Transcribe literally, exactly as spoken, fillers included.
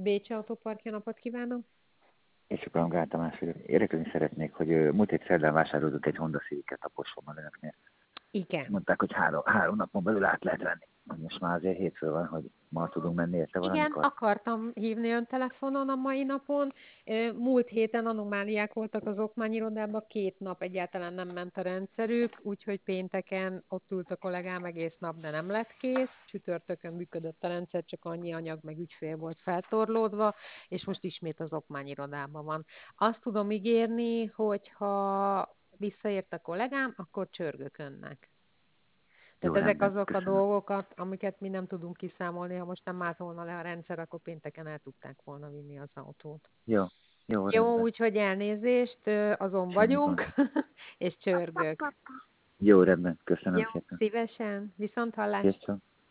Bécsi Autóparkja, napot kívánok! És akkor Gál Tamás vagyok. Érdeklődni szeretnék, hogy ö, múlt hét szerdán vásároltunk egy Honda Civic-et a Posfommal önöknél. Igen. Mondták, hogy három, három napon belül át lehet venni. Most már azért hétfő van, hogy ma tudunk menni érte Igen, valamikor. akartam hívni ön telefonon a mai napon. Ö, Múlt héten anomáliák voltak az okmányirodában, két nap egyáltalán nem ment a rendszerük, úgyhogy pénteken ott ült a kollégám egész nap, de nem lett kész. Csütörtökön működött a rendszer, csak annyi anyag meg ügyfél volt feltorlódva, és most ismét az okmányirodában van. Azt tudom ígérni, hogy ha visszaért a kollégám, akkor csörgök önnek. Jó, Tehát ezek rendben, azok a köszönöm. dolgokat, amiket mi nem tudunk kiszámolni, ha most nem állt volna le a rendszer, akkor pénteken el tudták volna vinni az autót. Jó, jó, Jó, rendben. úgyhogy elnézést, ö, azon Semmi vagyunk, gond. és csörgök. Jó, rendben, köszönöm Jó, szépen. szívesen, viszont hallás. Kész